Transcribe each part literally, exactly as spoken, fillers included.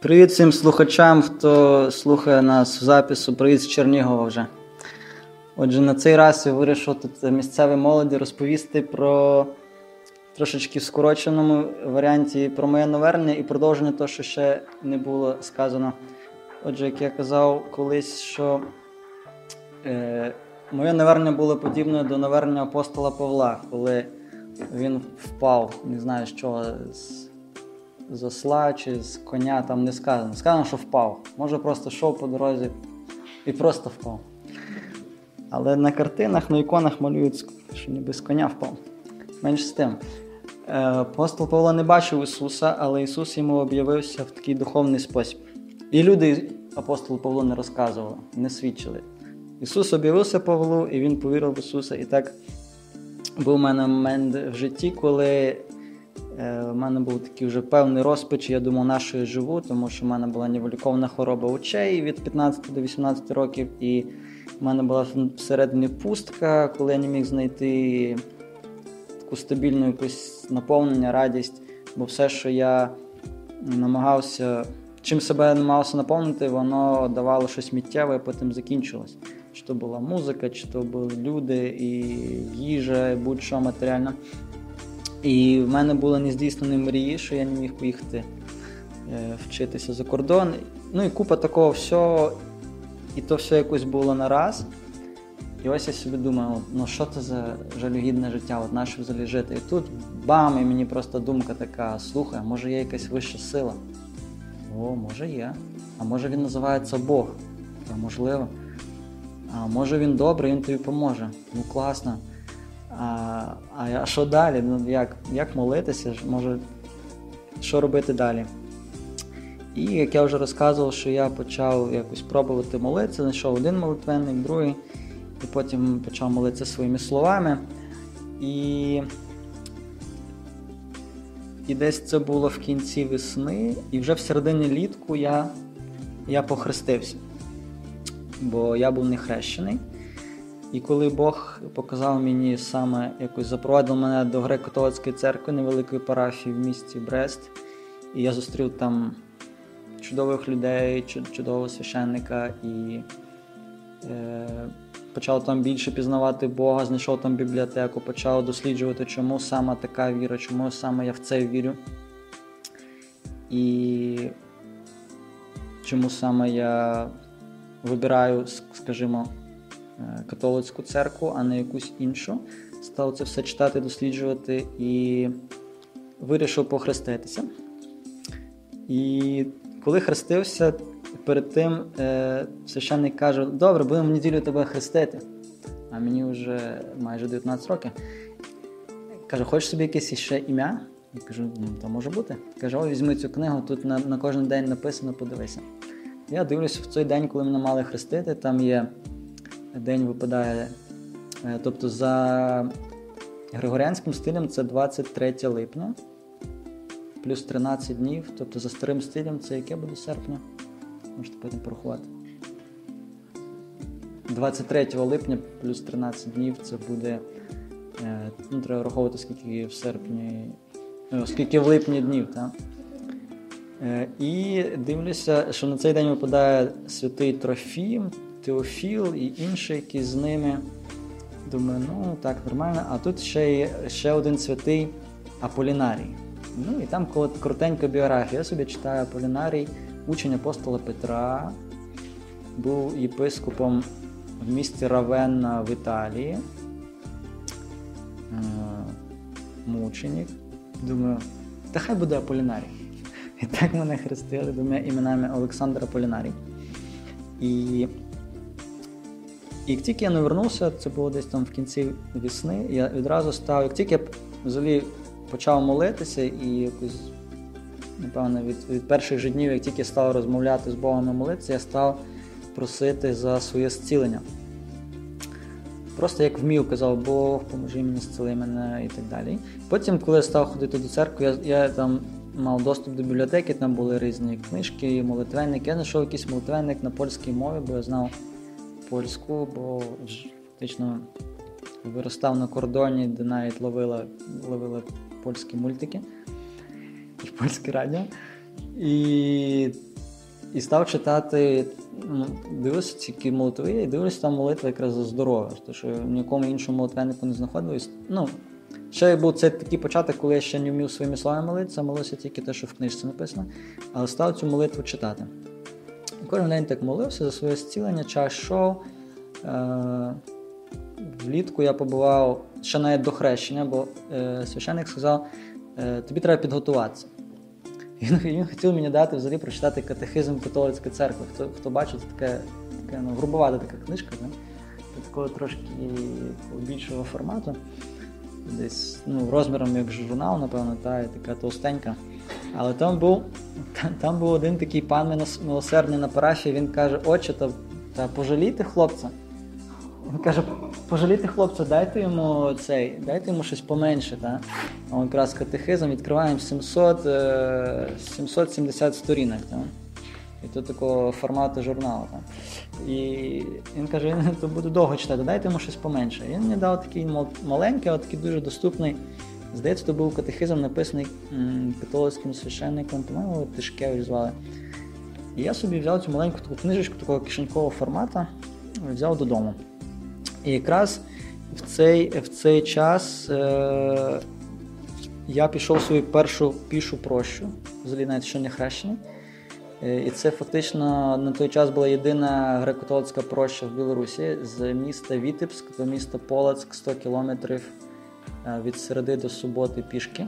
Привіт всім слухачам, хто слухає нас в запису. Привіт з Чернігова вже. Отже, на цей раз я вирішив тут місцевій молоді розповісти про трошечки в скороченому варіанті про моє навернення і продовження того, що ще не було сказано. Отже, як я казав колись, що е, моє навернення було подібне до навернення апостола Павла, коли він впав, не знаю з чого, з, з осла чи з коня, там не сказано. Сказано, що впав. Може просто йшов по дорозі і просто впав. Але на картинах, на іконах малюють, що ніби з коня впав. Менш з тим. Апостол Павло не бачив Ісуса, але Ісус йому об'явився в такий духовний спосіб. І люди апостолу Павлу не розказували, не свідчили. Ісус об'явився Павлу, і він повірив в Ісуса. І так був у мене момент в житті, коли е, в мене був такий вже певний розпач, я думав, на що я живу, тому що в мене була невиліковна хвороба очей від п'ятнадцяти до вісімнадцяти років, і в мене була всередині пустка, коли я не міг знайти таку стабільну якусь наповнення, радість, бо все, що я намагався, чим себе намагався наповнити, воно давало щось миттєве, і потім закінчилось. Чи то була музика, чи то були люди, і їжа, і будь-що матеріально. І в мене були нездійснені мрії, що я не міг поїхати е, вчитися за кордон. Ну і купа такого всього, і то все якось було на раз. І ось я собі думаю, ну що це за жалюгідне життя, от наше взагалі жити. І тут бам, і мені просто думка така, слухай, а може є якась вища сила? О, може є. А може він називається Бог? Та можливо. А може він добрий, він тобі поможе. Ну класно. А, а що далі? Ну як, як молитися? Може, що робити далі? І як я вже розказував, що я почав якось пробувати молитися, знайшов один молитвенник, другий, і потім почав молитися своїми словами. І, і десь це було в кінці весни, і вже в середині літку я, я похрестився, бо я був не хрещений. І коли Бог показав мені саме, якось запровадив мене до греко-католицької церкви, невеликої парафії в місті Брест, і я зустрів там чудових людей, чудового священника, і е, почав там більше пізнавати Бога, знайшов там бібліотеку, почав досліджувати, чому саме така віра, чому саме я в це вірю. І чому саме я вибираю, скажімо, католицьку церкву, а не якусь іншу. Став це все читати, досліджувати і вирішив похреститися. І коли хрестився, перед тим е, священник каже, добре, будемо в неділю тебе хрестити. А мені вже майже дев'ятнадцять років. Каже, хочеш собі якесь ще ім'я? Я кажу, ну, то може бути. Каже, ой, візьми цю книгу, тут на, на кожен день написано, подивися. Я дивлюся в цей день, коли мене мали хрестити, там є день випадає, тобто за григоріанським стилем це двадцять третє липня, плюс тринадцять днів, тобто за старим стилем це яке буде серпня? Можете потім порахувати. двадцять третього липня плюс тринадцять днів це буде, ну треба враховувати скільки в серпні, скільки в липні днів, так? І дивлюся, що на цей день випадає святий Трофім, Теофіл і інші, які з ними. Думаю, ну так, нормально. А тут ще є ще один святий Аполінарій. Ну і там коротенька біографія. Я собі читаю Аполінарій, учень апостола Петра, був єпископом в місті Равенна в Італії. Мученик. Думаю, та хай буде Аполінарій. І так мене хрестили двома іменами Олександр Аполінарій. І І як тільки я не вернувся, це було десь там в кінці весни, я відразу став, як тільки я взагалі почав молитися і якось, напевно, від, від перших же днів, як тільки я став розмовляти з Богом і молитися, я став просити за своє зцілення. Просто як вмів, казав, Бог, поможи мені, зціли мене і так далі. Потім, коли я став ходити до церкви, я, я там мав доступ до бібліотеки, там були різні книжки, молитвенники. Я знайшов якийсь молитвенник на польській мові, бо я знав польську, бо фактично виростав на кордоні, де навіть ловила, ловила польські мультики і польське радіо. І і став читати, ну, дивився ці молитви, і дивився там молитва якраз за здоров'я, тому що в нікому іншому молитвеннику не знаходилось. Ну, ще був це такий початок, коли я ще не вмів своїми словами молитися, молився тільки те, що в книжці написано, але став цю молитву читати. І кожен день так молився за своє зцілення, час йшов. Е- влітку я побував ще навіть до хрещення, бо е- священник сказав, е- тобі треба підготуватися. Він, він хотів мені дати взагалі прочитати катехизм католицької церкви. Хто, хто бачить, це таке, таке ну, грубовата така книжка, не? Такого трошки більшого формату. Десь ну, розміром як журнал, напевно, та, і така товстенька. Але там був, там, там був один такий пан милосердний на парафії, він каже, отче, та, та пожалійте хлопця. Він каже, пожалійте хлопця, дайте йому цей, дайте йому щось поменше. Та? А він якраз катехизм, відкриваємо сімсот, сімсот сімдесят сторінок. Та? І то такого формату журналу. Та? І він каже, то буде довго читати, дайте йому щось поменше. І він мені дав такий маленький, але такий дуже доступний. Здається, то був катехизм, написаний м, католицьким священником, по-моєму, Тишкевич звали. І я собі взяв цю маленьку таку книжечку такого кишенькового формату, взяв додому. І якраз в цей, в цей час е, я пішов свою першу пішу прощу, взагалі навіть ще не хрещений. І це фактично на той час була єдина греко-католицька проща в Білорусі з міста Вітебськ до міста Полоцьк, сто кілометрів від середи до суботи пішки.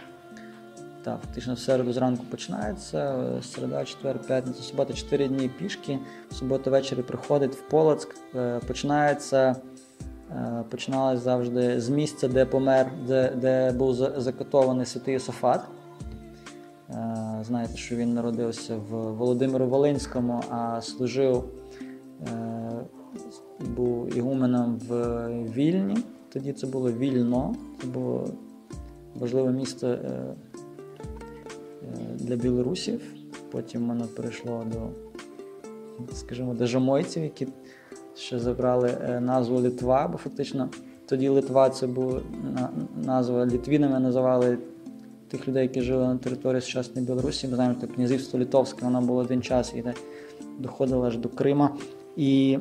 Так, фактично в середу зранку починається, середа, четвер, п'ятниця, субота, чотири дні пішки, в суботу ввечері приходить в Полоцьк, починається, починалось завжди з місця, де помер, де, де був закатований святий Йосафат. Знаєте, що він народився в Володимиру-Волинському, а служив, був ігуменом в Вільні. Тоді це було Вільно, це було важливе місто для білорусів. Потім воно перейшло до, скажімо, до жамойців, які ще забрали назву Литва, бо фактично тоді Литва це була назва, літвінами називали тих людей, які жили на території сучасної Білорусі. Ми знаємо, що князівство Литовське, воно було один час і доходило аж до Крима. І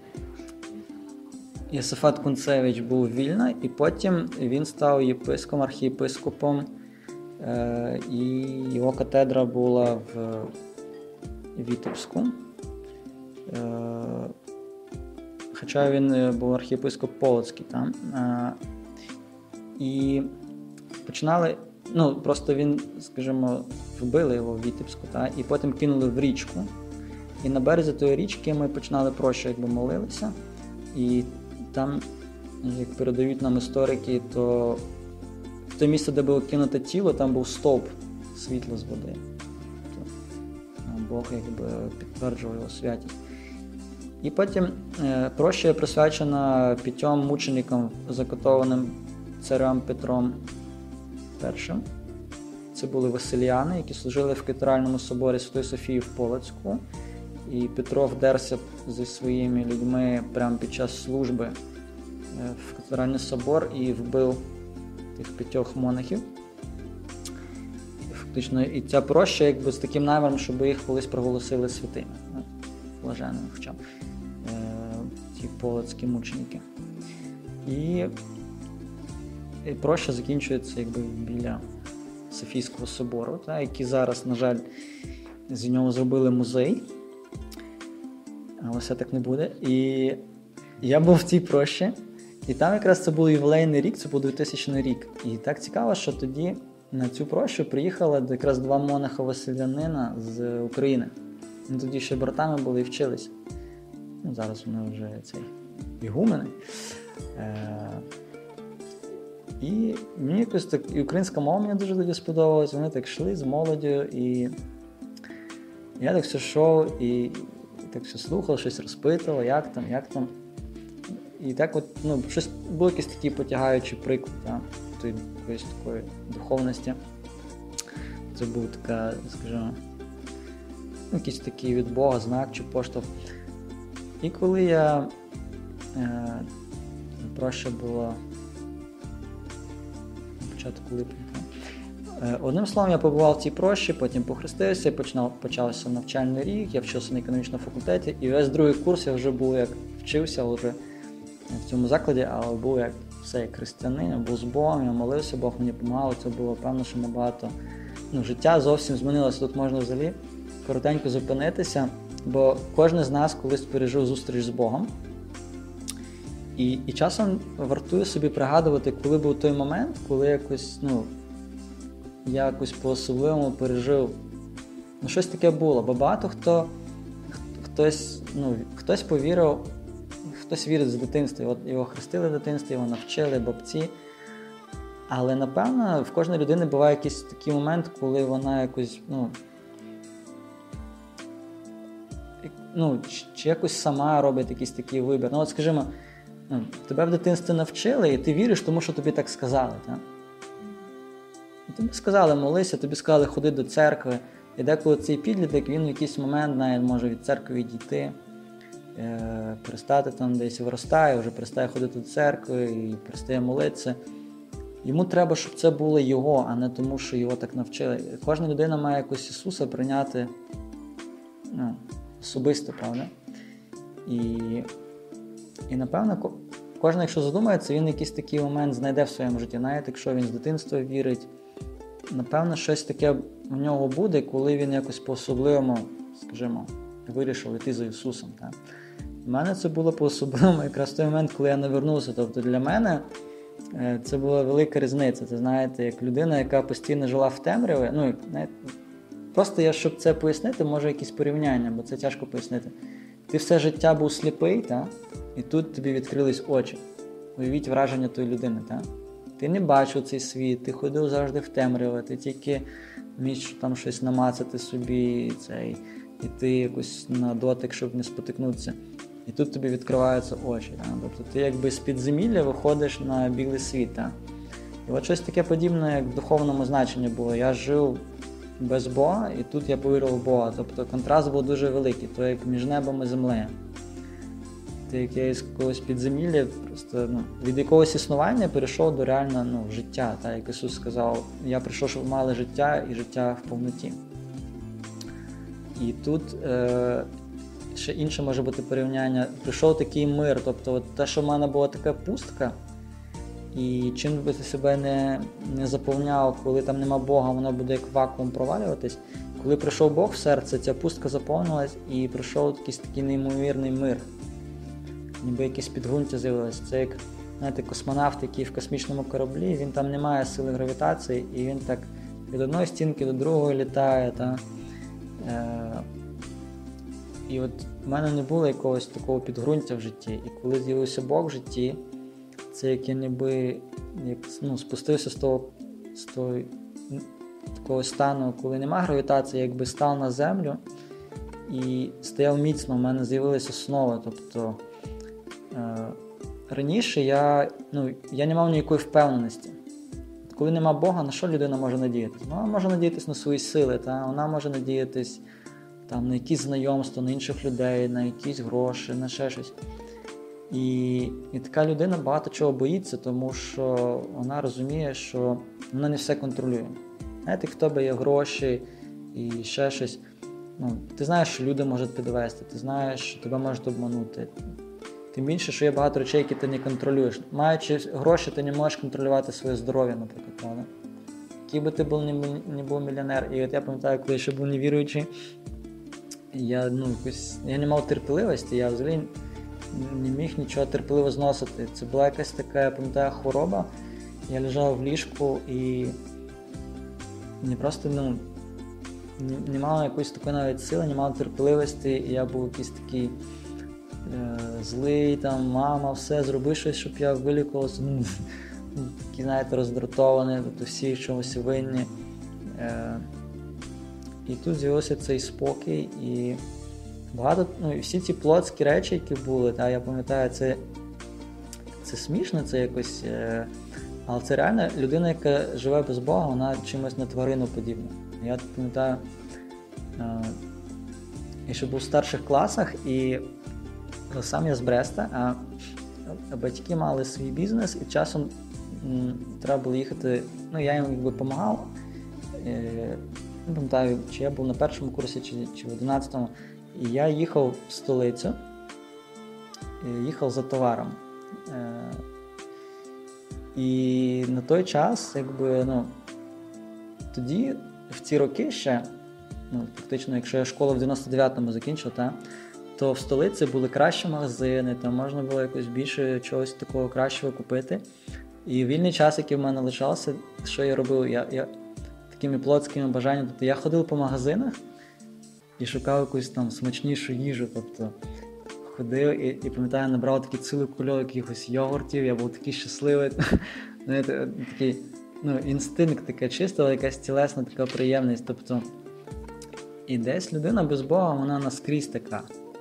Йосафат Кунцевич був Вільна, і потім він став єпископом, архієпископом, е- і його катедра була в Вітебську. Е- хоча він був архієпископ Полоцький там. Е- і починали, ну, просто він, скажімо, вбили його в Вітебську, та, і потім кинули в річку. І на березі тої річки ми починали прощу, якби молилися. І там, як передають нам історики, то в те місце, де було кинуте тіло, там був стовп світла з води. Бог якби підтверджував його святість. І потім е, проща присвячена п'ятьом мученикам, закатованим царем Петром Першим. Це були василіяни, які служили в кафедральному соборі Святої Софії в Полоцьку. І Петро вдерся зі своїми людьми прямо під час служби в кафедральний собор і вбив тих п'ятьох монахів. Фактично, і ця проща якби з таким наміром, щоб їх колись проголосили святими, блаженними, хоча б ті полоцькі мученики. І, і проща закінчується якби біля Софійського собору, та, який зараз, на жаль, з нього зробили музей. Але все так не буде. І я був в цій прощі, і там якраз це був ювілейний рік, це був двохтисячний рік. І так цікаво, що тоді на цю прощу приїхали якраз два монаха-василянина з України. Вони тоді ще братами були і вчилися. Ну, зараз вони вже цей ігумени. Е- і мені якось так, і українська мова мені дуже тоді сподобалась, вони так йшли з молоддю, і я так все йшов, і так все слухав, щось розпитував, як там, як там. І так от, ну, щось був якийсь такий потягаючий приклад, да, тої якоїсь такої духовності. Це був така, скажімо, якийсь такий від Бога знак чи поштовх. І коли я е, проща була на початку липня, Одним словом, я побував в цій прощі, потім похрестився, починав, почався навчальний рік, я вчився на економічному факультеті, і весь другий курс я вже був як вчився вже в цьому закладі, але був як все як християнин, я був з Богом, я молився, Бог мені допомагав, це було певно, що набагато, ну, життя зовсім змінилося. Тут можна взагалі коротенько зупинитися, бо кожен з нас колись пережив зустріч з Богом. І, і часом вартує собі пригадувати, коли був той момент, коли якось, ну, я якось по-особливому пережив, ну, щось таке було, бо багато хто, хтось, ну, хтось повірив, хтось вірить з дитинства, от його хрестили в дитинстві, його навчили, бабці, але, напевно, в кожної людини буває якийсь такий момент, коли вона якось, ну, ну, чи якось сама робить якийсь такий вибір. Ну, от, скажімо, ну, тебе в дитинстві навчили, і ти віриш тому, що тобі так сказали, так? Тобі сказали молися, тобі сказали ходи до церкви. І деколи цей підліток, він в якийсь момент навіть може від церкви відійти, е, перестати там десь виростає, вже перестає ходити до церкви і перестає молитися. Йому треба, щоб це було його, а не тому, що його так навчили. Кожна людина має якось Ісуса прийняти, ну, особисто, правда? І, і напевно, кожен, якщо задумається, він якийсь такий момент знайде в своєму житті. Навіть якщо він з дитинства вірить, напевно, щось таке в нього буде, коли він якось по-особливому, скажімо, вирішив йти за Ісусом. Так? У мене це було по-особливому якраз в той момент, коли я навернувся. Тобто для мене це була велика різниця. Це, знаєте, як людина, яка постійно жила в темряві. Ну, знаєте, просто я, щоб це пояснити, може якісь порівняння, бо це тяжко пояснити. Ти все життя був сліпий, так? І тут тобі відкрились очі. Уявіть враження тої людини, так? Ти не бачив цей світ, ти ходив завжди в темряві, ти тільки міг там щось намацати собі, цей, і ти якось на дотик, щоб не спотикнутися. І тут тобі відкриваються очі. Так? Тобто ти якби з підземілля виходиш на білий світ. Так? І от щось таке подібне, як в духовному значенні було. Я жив без Бога, і тут я повірив в Бога. Тобто контраст був дуже великий, то як між небом і землею. Ти якесь когось підземілля, просто, ну, від якогось існування перейшов до реально, ну, життя. Так, як Ісус сказав, я прийшов, щоб ви мали життя і життя в повноті. І тут е, ще інше може бути порівняння. Прийшов такий мир, тобто от те, що в мене була така пустка, і чим би ти себе не, не заповняв, коли там нема Бога, воно буде як вакуум провалюватись. Коли прийшов Бог в серце, ця пустка заповнилась і прийшов якийсь такий неймовірний мир. Ніби якесь підґрунтя з'явилось. Це як, знаєте, космонавт, який в космічному кораблі, він там не має сили гравітації, і він так від одної стінки до другої літає. Та? Е- і от в мене не було якогось такого підґрунтя в житті. І коли з'явився Бог в житті, це як я ніби як, ну, спустився з того, з того такого стану, коли нема гравітації, якби став на землю і стояв міцно, в мене з'явилися основи. Тобто раніше я, ну, я не мав ніякої впевненості. Коли нема Бога, на що людина може надіятися? Ну, вона може надіятися на свої сили, та? Вона може надіятися там, на якісь знайомства, на інших людей, на якісь гроші, на ще щось. І, і така людина багато чого боїться, тому що вона розуміє, що вона не все контролює. Знаєте, в тебе є гроші і ще щось. Ну, ти знаєш, що люди можуть підвести, ти знаєш, що тебе можуть обманути. Тим більше, що є багато речей, які ти не контролюєш. Маючи гроші, ти не можеш контролювати своє здоров'я, наприклад, правда? Який би ти був, не був мільйонер. І от я пам'ятаю, коли я ще був невіруючий, я, ну, якось, я не мав терпеливості, я взагалі не міг нічого терпеливо зносити. Це була якась така, я пам'ятаю, хвороба. Я лежав в ліжку і не просто, ну, не, не мав якоїсь такої навіть сили, не мав терпеливості, і я був якийсь такий е, злий, там, мама, все, зроби щось, щоб я вилікувався. Ну, такий, знаєте, роздратований, тобто всі в чомусь винні. Е, і тут з'явився цей спокій, і багато, ну, і всі ці плотські речі, які були, та, я пам'ятаю, це, це смішно, це якось, е, але це реально людина, яка живе без Бога, вона чимось на тварину подібна. Я пам'ятаю, е, я ще був в старших класах, і сам я з Бреста, а, а батьки мали свій бізнес, і часом м, треба було їхати, ну, я їм якби допомагав, не пам'ятаю, чи я був на першому курсі, чи, чи в одинадцятому, і я їхав в столицю, їхав за товаром. І на той час, якби, ну, тоді, в ці роки ще, ну, фактично, якщо я школу в дев'яносто дев'ятому закінчив, та, то в столиці були кращі магазини, там можна було якось більше чогось такого кращого купити. І вільний час, який в мене лишався, що я робив? Я, я такими плотськими бажаннями, тобто я ходив по магазинах і шукав якусь там смачнішу їжу, тобто ходив і, і пам'ятаю, набрав такий цілий кульок якихось йогуртів, я був такий щасливий, знаєте, такий, ну, інстинкт таке чисто, але якась тілесна така приємність, тобто і десь людина без Бога, вона наскрізь така.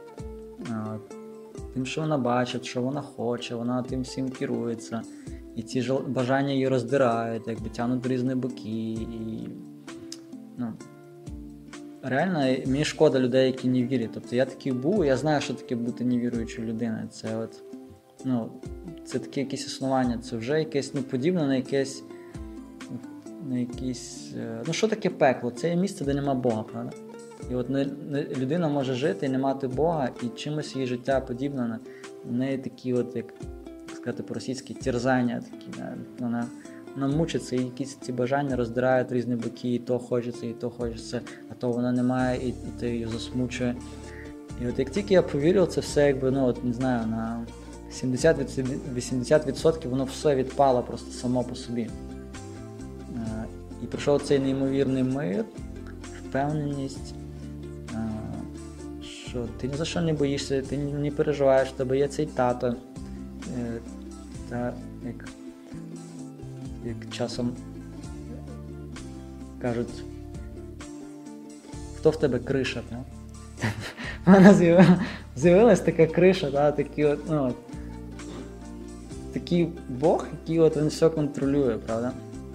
Тим, що вона бачить, що вона хоче, вона тим всім керується. І ці ж бажання її роздирають, якби тягнуть до різні боки. І, ну, реально, мені шкода людей, які не вірять. Тобто я такий був, я знаю, що таке бути невіруючою людиною. Це от, ну, це таке якесь існування, це вже якесь, ну, подібне на якесь, на якісь, ну, що таке пекло? Це є місце, де нема Бога, правда? І от не, не, людина може жити і не мати Бога, і чимось її життя подібне на неї такі от, як сказати по-російськи, терзання такі, да? Вона, вона мучиться, і якісь ці бажання роздирають різні боки, і то хочеться, і то хочеться, а то вона не має, і, і ти її засмучує. І от як тільки я повірив, це все якби, ну от не знаю, на сімдесят-вісімдесят відсотків воно все відпало просто само по собі. І прийшов цей неймовірний мир, впевненість, що ти ні за що не боїшся, ти не переживаєш, в тебе є цей тато. Та як, як часом кажуть, хто в тебе криша, та? В мене з'явилась така криша, та, такі от, ну, от, такий Бог, який от він все контролює, правда?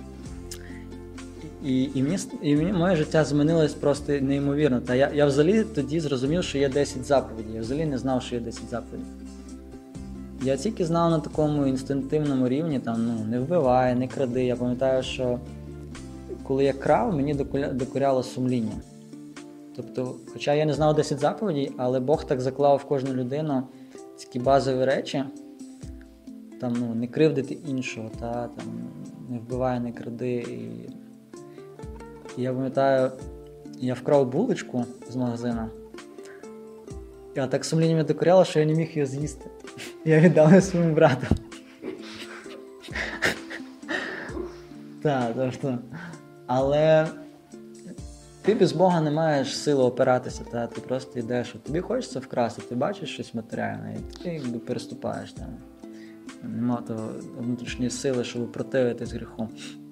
І, і, мені, і мені моє життя змінилось просто неймовірно. Та я, я взагалі тоді зрозумів, що є десять заповідей. Я взагалі не знав, що є десять заповідей. Я тільки знав на такому інстинктивному рівні, там, ну, не вбивай, не кради. Я пам'ятаю, що коли я крав, мені докоряло сумління. Тобто, хоча я не знав десять заповідей, але Бог так заклав в кожну людину такі базові речі, там, ну, не кривдити іншого, та, там, не вбивай, не кради. І... і я пам'ятаю, я вкрав булочку з магазину, а так сумління мене докоряло, що я не міг її з'їсти. Я віддав її своєму брату. Так, тобто. Але ти без Бога не маєш сили опиратися, та? Ти просто йдеш, от тобі хочеться вкрасти, ти бачиш щось матеріальне, і ти якби переступаєш. Та? Нема того внутрішньої сили, щоб противитись гріху.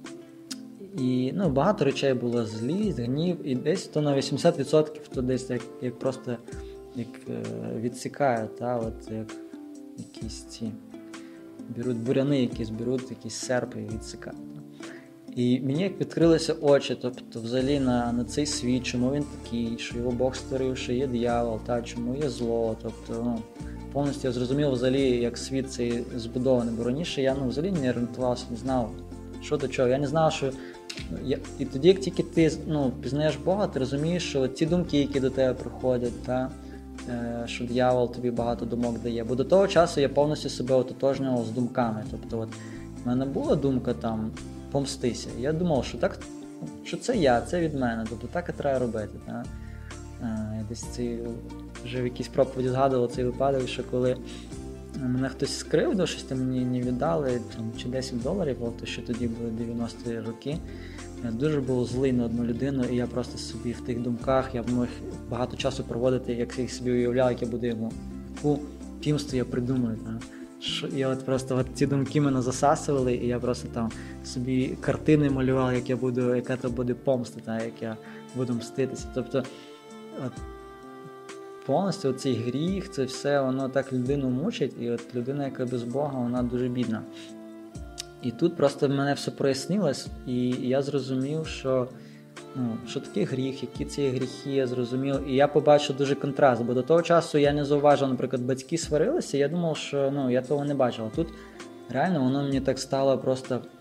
І, ну, багато речей було: злість, гнів, і десь то на вісімдесят відсотків то десь як, як просто як, е, відсікають, та? От, як якісь ці беруть буряни, якісь беруть якісь серпи і відсікають. І мені як відкрилися очі, тобто взагалі на, на цей світ, чому він такий, що його Бог створив, що є диявол, та, чому є зло, тобто, ну, повністю я зрозумів взагалі, як світ цей збудований, бо раніше я, ну, взагалі не орієнтувався, не знав, що до чого, я не знав, що, я... і тоді, як тільки ти, ну, пізнаєш Бога, ти розумієш, що ті думки, які до тебе приходять, та, що диявол тобі багато думок дає, бо до того часу я повністю себе ототожнював з думками, тобто, от, в мене була думка там, помстися. Я думав, що так, що це я, це від мене, тобто так і треба робити. Та? Я десь ці, вже в якійсь проповіді згадував цей випадок, що коли мене хтось скривдив, щось там мені не віддали, там, чи десять доларів, то що тоді були дев'яності роки, я дуже був злий на одну людину, і я просто собі в тих думках, я мог багато часу проводити, як я собі уявляв, як я буду йому, яку пімсту я придумаю. Та? Я от просто от ці думки мене засасували, і я просто там собі картини малював, як я буду, яка то буде помста, та, як я буду мститися. Тобто от, повністю цей гріх, це все, воно так людину мучить, і от людина, яка без Бога, вона дуже бідна. І тут просто в мене все прояснилось, і я зрозумів, що, ну, що таке гріх, які ці гріхи, я зрозумів. І я побачив дуже контраст, бо до того часу я не зауважив, наприклад, батьки сварилися, я думав, що, ну, я того не бачив. А тут реально воно мені так стало просто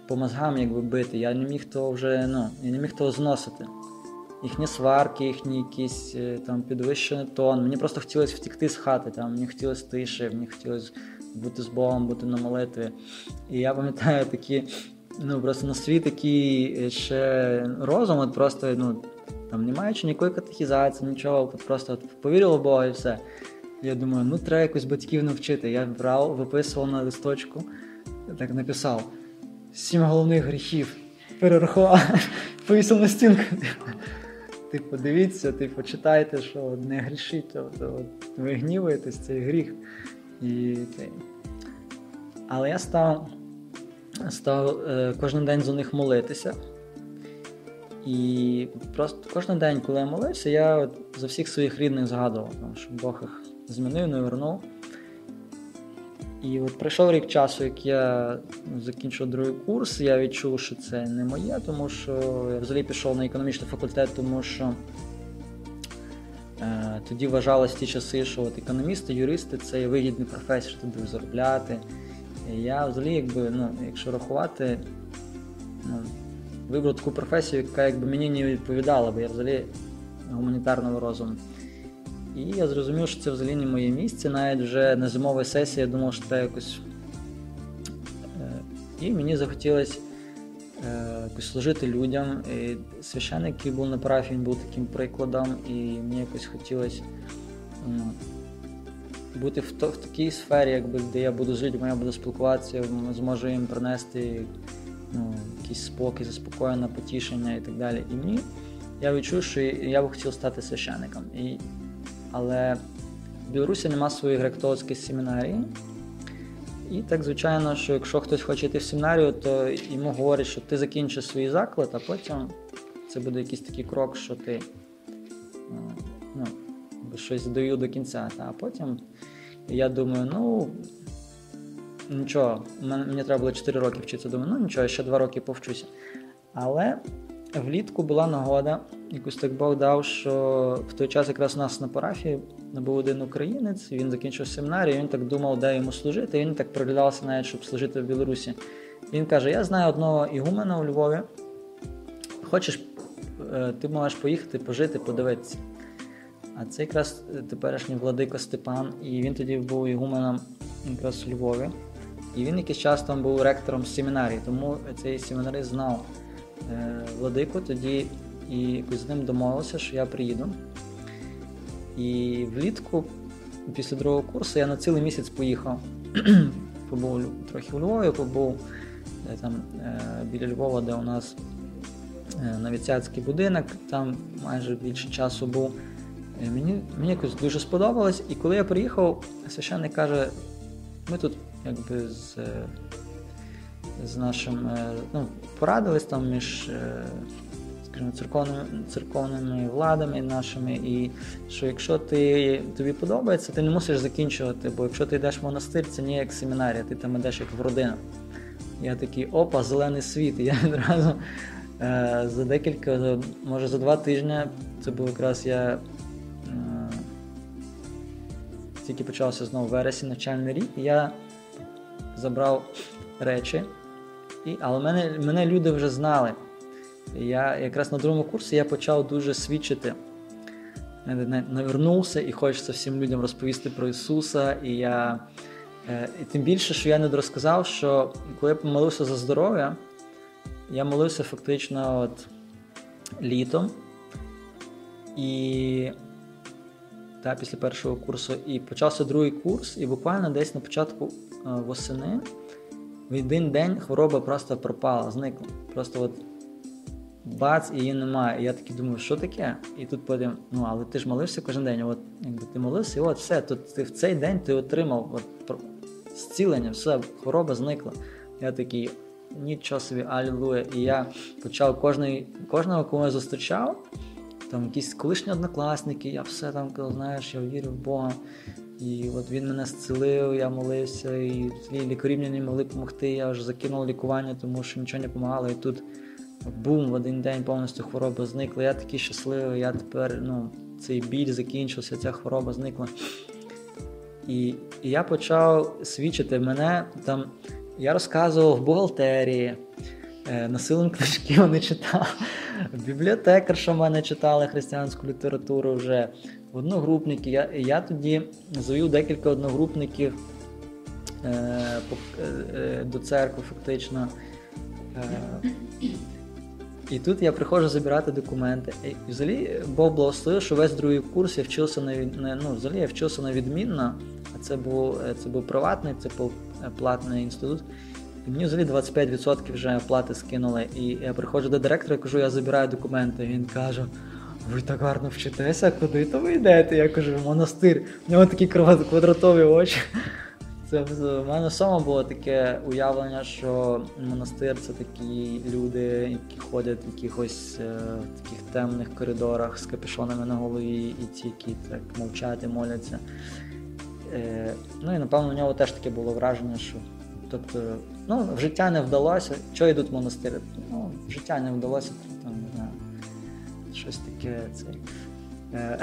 по мозгам якби бити. Я не міг того вже, ну, я не міг того зносити. Їхні сварки, їхні якісь там підвищений тон. Мені просто хотілося втекти з хати, там, мені хотілося тиші, мені хотілося бути з Богом, бути на молитві. І я пам'ятаю такі, ну, просто на свій такий ще розум, от просто, ну, там, не маючи ніякої катехізації, нічого, от просто от повірив в Бога і все. Я думаю, ну, треба якось батьків навчити. Я брав, виписував на листочку, так написав, сім головних гріхів, перерахував, повісив на стінку. Типу, дивіться, типу, читайте, що не грішіть, то, то, ви гніваєтесь, це гріх. І, це... Але я став, став е, кожен день за них молитися. І просто кожен день, коли я молився, я от за всіх своїх рідних згадував, що Бог їх змінив, не вернув. І от пройшов рік часу, як я закінчив другий курс, я відчув, що це не моє, тому що я взагалі пішов на економічний факультет, тому що е, тоді вважалось ті часи, що от економісти, юристи – це є вигідні професії, що ти будеш заробляти. І я взагалі, якби, ну, якщо рахувати, ну, вибрав таку професію, яка якби мені не відповідала, бо я взагалі гуманітарного розуму. І я зрозумів, що це взагалі не моє місце, навіть вже на зимовій сесії я думав, що це якось... І мені захотілося якось служити людям. І священник, який був на парафії, він був таким прикладом, і мені якось хотілося бути в, то, в такій сфері, якби, де я буду з людьми, я буду спілкуватися, зможу їм принести, ну, якийсь спокій, заспокоєння, потішення і так далі. І мені, я відчув, що я б хотів стати священником. І Але в Білорусі нема своєї греко-католицької семінарії. І так, звичайно, що якщо хтось хоче йти в семінарію, то йому говорять, що ти закінчиш свій заклад, а потім це буде якийсь такий крок, що ти, ну, щось даю до кінця. А потім я думаю, ну, нічого, мені треба було чотири роки вчитися. Думаю, ну нічого, я ще два роки повчуся. Але влітку була нагода, якось так Бог дав, що в той час якраз у нас на парафії був один українець, він закінчив семінарію, він так думав, де йому служити, і він так приглядався навіть, щоб служити в Білорусі. Він каже, я знаю одного ігумена у Львові, хочеш, ти можеш поїхати, пожити, подивитися. А це якраз теперішній владика Степан, і він тоді був ігуменом якраз у Львові. І він якийсь час там був ректором семінарії, тому цей семінарист знав владику тоді, і якось з ним домовився, що я приїду. І влітку, після другого курсу, я на цілий місяць поїхав. Побув трохи у Львові, побув там біля Львова, де у нас новіціатський будинок, там майже більше часу був. Мені, мені якось дуже сподобалось, і коли я приїхав, священник каже, ми тут якби з, з нашим, ну, порадились там між, скажімо, церковними, церковними владами нашими, і що якщо ти, тобі подобається, ти не мусиш закінчувати, бо якщо ти йдеш в монастир, це не як семінарія, ти там йдеш як в родину. Я такий, опа, зелений світ, і я відразу е, за декілька, може за два тижні, це був якраз я е, тільки почався знову в вересні навчальний рік, і я забрав речі, і, але мене, мене люди вже знали. Я якраз на другому курсі я почав дуже свідчити. Навернувся і хочеться всім людям розповісти про Ісуса. І, я, і тим більше, що я не розказав, що коли я молився за здоров'я, я молився фактично от літом. І та, після першого курсу. І почався другий курс, і буквально десь на початку восени в один день хвороба просто пропала, зникла. Просто от бац, і її немає. І я такий думаю, що таке? І тут потім, ну, але ти ж молився кожен день. От, якби ти молився, і от все, тут ти в цей день ти отримав от, зцілення, все, хвороба зникла. Я такий, нічого собі, алілуя. І я почав кожний, кожного, кого я зустрічав, там якісь колишні однокласники, я все там казав, знаєш, я вірю в Бога. І от він мене зцілив, я молився, і лікарі мені не могли допомогти, я вже закинув лікування, тому що нічого не допомагало. І тут бум, в один день повністю хвороба зникла. Я такий щасливий, я тепер, ну, цей біль закінчився, ця хвороба зникла. І, і я почав свідчити мене там, я розказував в бухгалтерії, носили книжки, вони читали. Бібліотекарша в мене читали християнську літературу вже. Одногрупники. Я, я тоді завів декілька одногрупників е, по, е, до церкви фактично. Е, і тут я приходжу забирати документи. І взагалі Бог благословив, що весь другий курс я вчився на, на ну, взагалі я вчився на відмінно. Це був, це був приватний, це був платний інститут. І мені взагалі двадцять п'ять відсотків вже оплати скинули. І я приходжу до директора і кажу, я забираю документи. Він каже: ви так гарно вчитеся, куди то ви йдете? Я кажу, в монастир. У нього такі квадратові очі. Це в мене саме було таке уявлення, що монастир – це такі люди, які ходять в якихось е, таких темних коридорах з капюшонами на голові, і ті, які так мовчать і моляться. Е, ну і напевно у нього теж таке було враження, що тобто, ну, в життя не вдалося. Чого йдуть в монастир? Ну, в життя не вдалося, там, не знаю, щось таке. Це, е,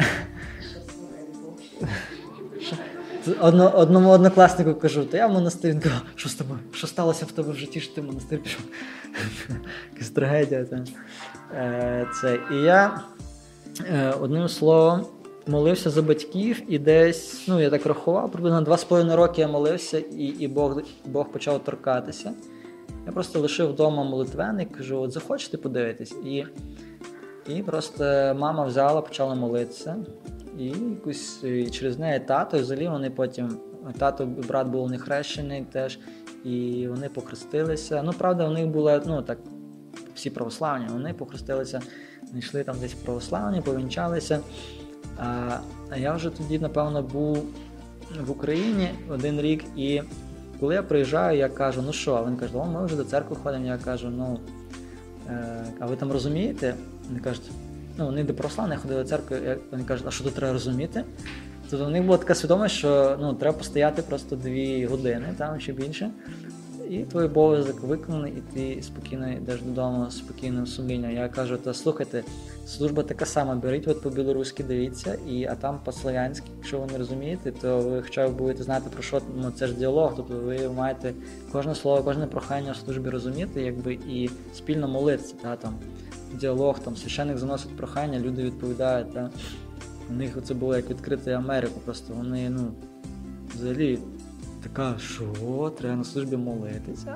Одно, одному однокласнику кажу, то я в монастир, він каже, що з тобою? Що сталося в тебе в житті, що ти в монастир пішов? Якась трагедія. Там. Е, це. І я, е, одним словом, молився за батьків, і десь, ну, я так рахував, приблизно два з половиною роки я молився, і, і Бог, Бог почав торкатися. Я просто лишив вдома молитвенник, кажу, от захочете подивитись? І, і просто мама взяла, почала молитися. І якусь і через неї тато, і взагалі вони потім, тато і брат був не хрещений теж, і вони похрестилися. Ну, правда, у них були, ну, так, всі православні, вони похрестилися, знайшли там десь православні, повінчалися. А, а я вже тоді, напевно, був в Україні один рік, і коли я приїжджаю, я кажу, ну що? Він каже, о, ми вже до церкви ходимо. Я кажу, ну, е, а ви там розумієте? Вони кажуть, ну, вони до православних ходили до церкви, вони кажуть, а що тут треба розуміти? Тобто у них була така свідомість, що, ну, треба постояти просто дві години, там, чи більше, і твій обов'язок виконаний, і ти спокійно йдеш додому з спокійним сумлінням. Я кажу, та слухайте, служба така сама, беріть от по-білоруськи, дивіться, і, а там по-слов'янськи, якщо ви не розумієте, то ви хоча б будете знати про що, ну, це ж діалог, тобто ви маєте кожне слово, кожне прохання в службі розуміти, якби, і спільно молитися, та, там, діалог, там, священник заносить прохання, люди відповідають, та. У них це було як відкрити Америку, просто вони, ну, взагалі, така, що, треба на службі молитися.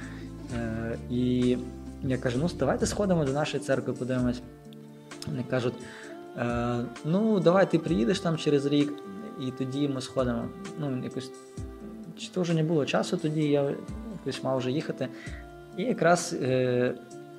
Е, і я кажу, ну, давайте сходимо до нашої церкви, подивимось. Вони кажуть, е, ну, давай ти приїдеш там через рік, і тоді ми сходимо. Ну, якось, чи то вже не було часу тоді, я якось мав вже їхати. І якраз е,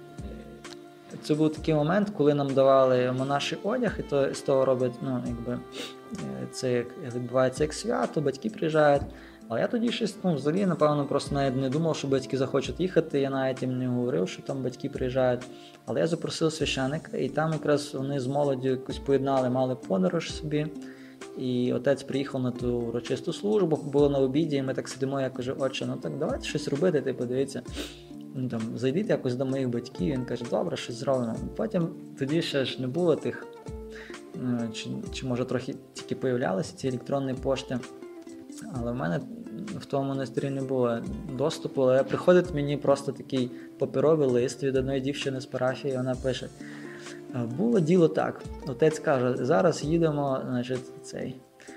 це був такий момент, коли нам давали монаший одяг, і то з того робить, ну, якби, це як, відбувається як свято, батьки приїжджають. Але я тоді щось, ну, взагалі, напевно, просто навіть не думав, що батьки захочуть їхати, я навіть їм не говорив, що там батьки приїжджають. Але я запросив священика, і там якраз вони з молоддю якось поєднали, мали подорож собі. І отець приїхав на ту урочисту службу, було на обіді, і ми так сидимо, я кажу, отче, ну так давайте щось робити, ти подивіться. Ну, там, зайдіть якось до моїх батьків, він каже, добре, щось зробимо. Потім тоді ще ж не було тих, чи, чи може трохи тільки появлялися ці електронні пошти, але в мене в тому монастирі не було доступу, але приходить мені просто такий паперовий лист від одної дівчини з парафії, вона пише, було діло так, отець каже, зараз їдемо, значить, цей,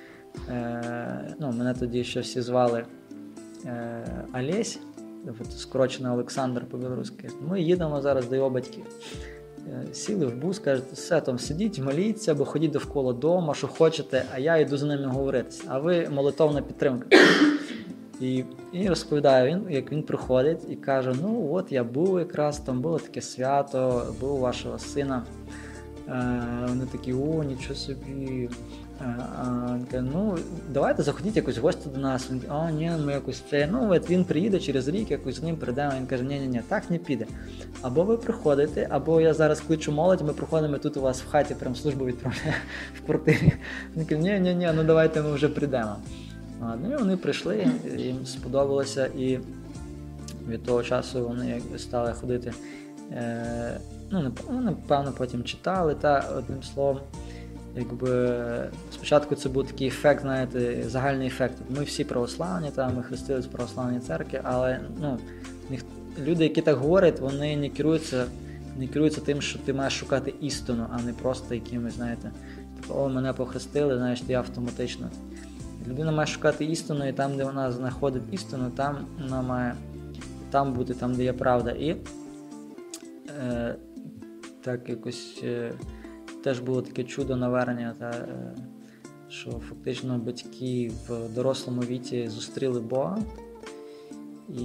е, ну, мене тоді ще всі звали е, Олесь, скорочено Олександр по-білоруськи. Ми їдемо зараз до його батьків. Сіли в бус, кажуть, все, там, сидіть, моліться, або ходіть довкола дома, що хочете, а я йду за ними говоритися. А ви молитовна підтримка. І, і розповідає він, як він приходить і каже, ну от я був якраз, там було таке свято, був у вашого сина. Е, вони такі, о, нічого собі. А, каже, ну, давайте заходіть якось в гості до нас. Він каже, а, ні, ми якось це, ну, от він приїде через рік, якось з ним прийдемо. Він каже, ні-ні-ні, так не піде. Або ви приходите, або я зараз кличу молодь, ми приходимо тут у вас в хаті, прям службу відправляємо в квартирі. Він каже, ні-ні-ні, ну давайте ми вже прийдемо. А, ну, і вони прийшли, їм сподобалося, і від того часу вони стали ходити, е, ну, напевно, потім читали, та, одним словом, якби спочатку це був такий ефект, знаєте, загальний ефект. Ми всі православні, та, ми хрестились в православній церкві, але, ну, люди, які так говорять, вони не керуються, не керуються тим, що ти маєш шукати істину, а не просто якимось, знаєте, типу, о, мене похрестили, знаєш, я автоматично. Людина має шукати істину, і там, де вона знаходить істину, там вона має там бути, там, де є правда. І е, так якось е, теж було таке чудо навернення, та, е, що фактично батьки в дорослому віці зустріли Бога. І,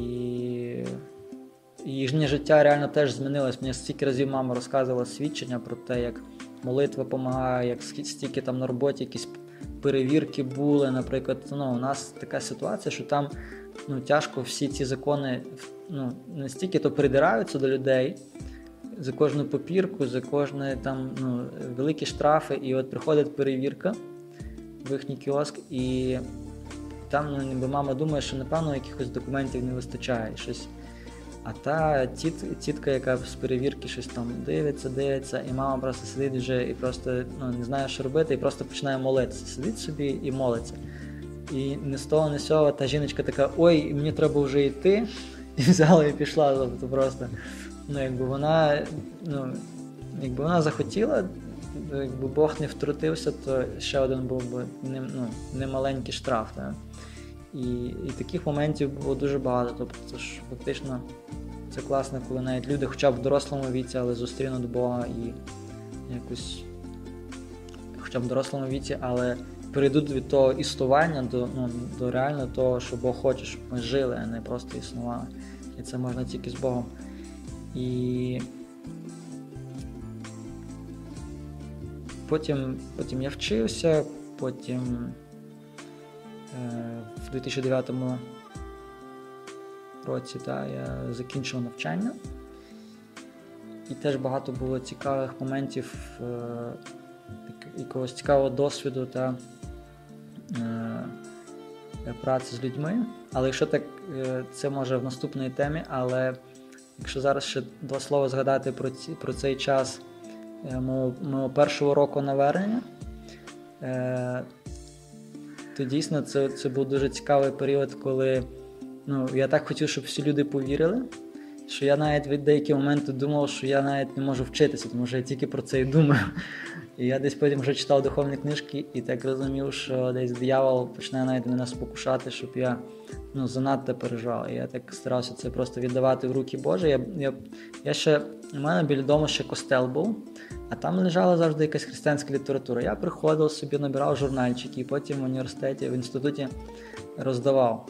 і їхнє життя реально теж змінилось. Мені стільки разів мама розказувала свідчення про те, як молитва допомагає, як стільки там на роботі якісь перевірки були. Наприклад, ну, у нас така ситуація, що там ну, тяжко всі ці закони ну, настільки то придираються до людей за кожну попірку, за кожне там ну, великі штрафи. І от приходить перевірка в їхній кіоск, і там ну, ніби мама думає, що напевно якихось документів не вистачає. Щось. А та тіт, тітка, яка з перевірки щось там дивиться, дивиться, і мама просто сидить вже і просто ну, не знає, що робити, і просто починає молитися. Сидить собі і молиться. І не з того, не з цього та жіночка така, ой, мені треба вже йти, і взяла і пішла. Тобто просто, ну, якби вона, ну, якби вона захотіла, якби Бог не втрутився, то ще один був би не, ну, не маленький штраф. Так? І, і таких моментів було дуже багато. Тобто це ж фактично це класно, коли навіть люди хоча б в дорослому віці, але зустрінуть Бога і якось хоча б в дорослому віці, але перейдуть від того існування до, ну, до реально того, що Бог хоче, щоб ми жили, а не просто існували. І це можна тільки з Богом. І потім, потім я вчився, потім е, в дві тисячі дев'ятому році та, я закінчив навчання. І теж багато було цікавих моментів, е, якогось цікавого досвіду та е, праці з людьми. Але якщо так, е, це може в наступній темі, але якщо зараз ще два слова згадати про, ці, про цей час е, мого, мого першого року навернення, е, то дійсно це, це був дуже цікавий період, коли ну, я так хотів, щоб всі люди повірили, що я навіть від деякі моменти думав, що я навіть не можу вчитися, тому що я тільки про це і думаю. І я десь потім вже читав духовні книжки і так розумів, що десь диявол почне навіть мене спокушати, щоб я ну, занадто переживав. І я так старався це просто віддавати в руки Божі. Я, я, я ще, у мене біля дому ще костел був, а там лежала завжди якась християнська література. Я приходив собі, набирав журнальчики, і потім в університеті, в інституті роздавав.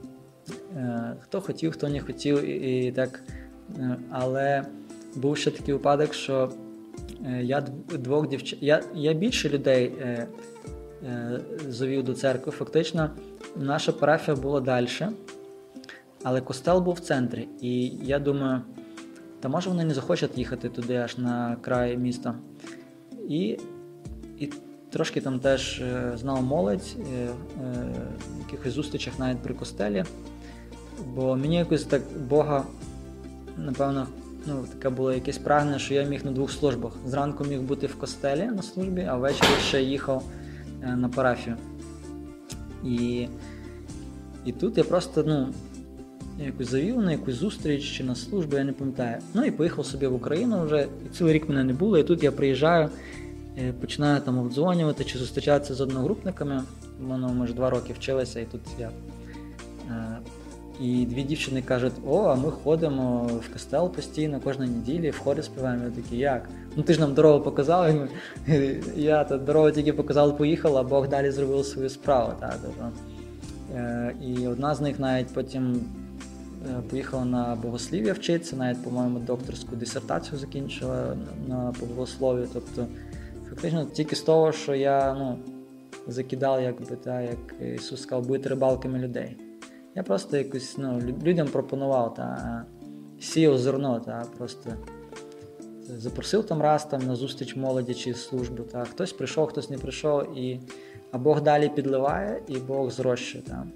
Хто хотів, хто не хотів, і, і так. Але був ще такий випадок, що я двох дівчат, я, я більше людей е, е, завів до церкви. Фактично, наша парафія була далі, але костел був в центрі. І я думаю, та може вони не захочуть їхати туди, аж на край міста. І, і трошки там теж е, знав молодь, е, е, в якихось зустрічах навіть при костелі. Бо мені якось так Бога, напевно, ну, таке було якесь прагнення, що я міг на двох службах. Зранку міг бути в костелі на службі, а ввечері ще їхав е, на парафію. І, і тут я просто, ну, якось завів на якусь зустріч чи на службу, я не пам'ятаю. Ну і поїхав собі в Україну вже, і цілий рік мене не було, і тут я приїжджаю, е, починаю там обдзвонювати чи зустрічатися з одногрупниками. Воно, ми ж два роки вчилися, і тут я... Е, І дві дівчини кажуть, о, а ми ходимо в костел постійно, кожної неділі, в хорі співаємо. Я такий, як? Ну ти ж нам дорогу показав. Я та дорогу тільки показав, поїхав, а Бог далі зробив свою справу. Так, тобто. І одна з них навіть потім поїхала на богослів'я вчитися, навіть, по-моєму, докторську дисертацію закінчила на богослов'ї. Тобто, фактично, тільки з того, що я ну, закидав, якби, та, як Ісус сказав, бути рибалками людей. Я просто якось ну, людям пропонував, та, сіяв зерно, та, просто запросив там раз там, на зустріч молоді чи службу. Та, хтось прийшов, хтось не прийшов, і, а Бог далі підливає, і Бог зрощує. Та.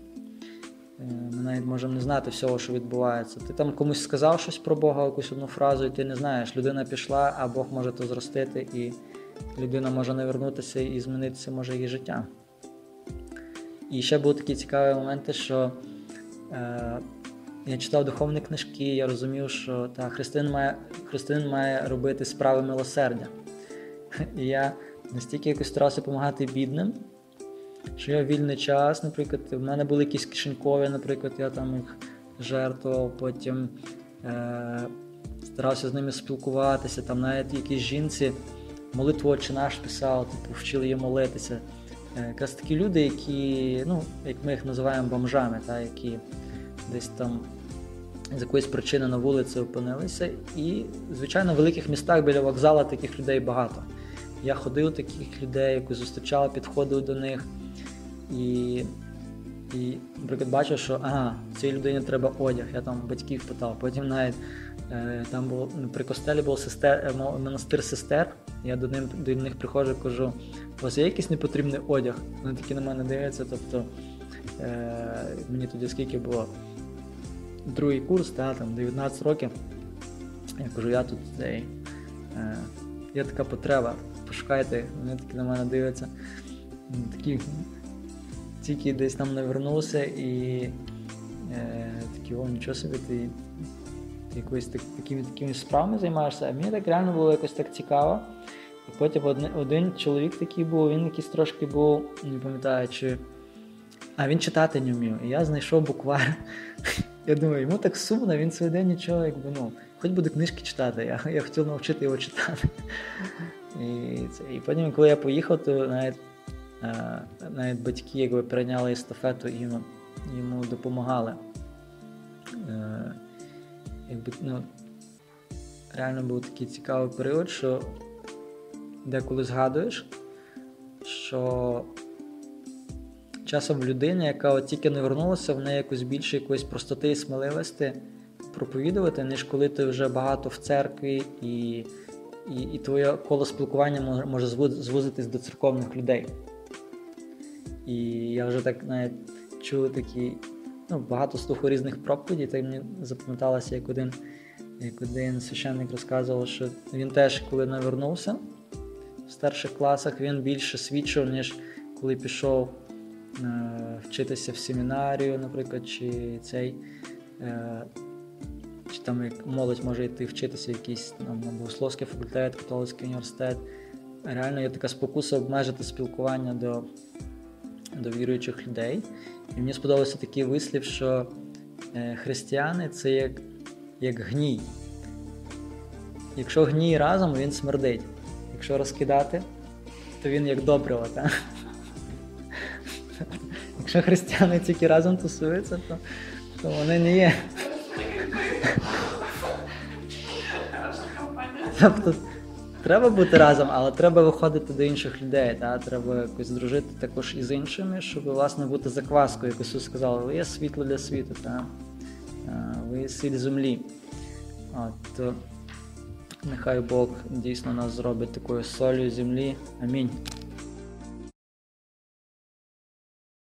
Ми навіть можемо не знати всього, що відбувається. Ти там комусь сказав щось про Бога, якусь одну фразу, і ти не знаєш. Людина пішла, а Бог може то зростити, і людина може не вернутися і змінитися може її життя. І ще були такі цікаві моменти, що Е, я читав духовні книжки, я розумів, що та, християнин має, християнин має робити справи милосердя. І я настільки якось старався допомагати бідним, що я вільний час, наприклад, в мене були якісь кишенькові, наприклад, я там їх жертвував, потім е- старався з ними спілкуватися, там навіть якісь жінці молитву «Отче наш» писав, типу, вчили її молитися. Е- якраз такі люди, які, ну, як ми їх називаємо бомжами, та, які десь там з якоїсь причини на вулиці опинилися. І, звичайно, в великих містах біля вокзалу таких людей багато. Я ходив таких людей, якось зустрічав, підходив до них і, і наприклад, бачив, що ага, цій людині треба одяг. Я там батьків питав. Потім навіть е, там був, при костелі був сестер, монастир сестер. Я до, ним, до них приходжу і кажу, у вас є якийсь непотрібний одяг? Вони такі на мене дивляться, тобто е, мені тоді скільки було? Другий курс, та, там, дев'ятнадцять років. Я кажу, я тут, цей, е, є така потреба, пошукайте. Вони такі на мене дивляться. Такі, тільки десь там навернувся і е, такі, о, нічого собі, ти, ти якоюсь так, такими, такими справами займаєшся. А мені так реально було якось так цікаво. І потім один, один чоловік такий був, він якийсь трошки був, не пам'ятаю, чи... А він читати не вмів. І я знайшов буквар. Я думаю, йому так сумно, він цілий день нічого, якби, ну, хоч буде книжки читати, я, я хотів навчити його читати. І, це, і потім, коли я поїхав, то навіть, е, навіть батьки, якби, прийняли естафету і йому, йому допомагали. Е, якби, ну, реально був такий цікавий період, що деколи згадуєш, що часом людина, яка от тільки не вернулася, в неї якось більше якоїсь простоти і сміливості проповідувати, ніж коли ти вже багато в церкві і, і, і твоє коло спілкування може, може звузитись до церковних людей. І я вже так навіть чув такі, ну, багато слухав різних проповідей, так мені запам'яталося, як один, як один священник розказував, що він теж, коли навернувся в старших класах, він більше свідчив, ніж коли пішов вчитися в семінарію, наприклад, чи цей, чи там як молодь може йти вчитися в якийсь там, на богословський факультет, католицький університет. Реально є така спокуса обмежити спілкування до, до віруючих людей. І мені сподобався такий вислів, що християни – це як, як гній. Якщо гній разом, він смердить. Якщо розкидати, то він як добриво, так? Якщо християни тільки разом тусуються, то, то вони не є. Тобто, треба бути разом, але треба виходити до інших людей, та? Треба якось дружити також із іншими, щоб, власне, бути закваскою, як Ісус сказав, ви є світло для світу, та? Ви є сіль землі. От, то нехай Бог дійсно нас зробить такою солью землі. Амінь.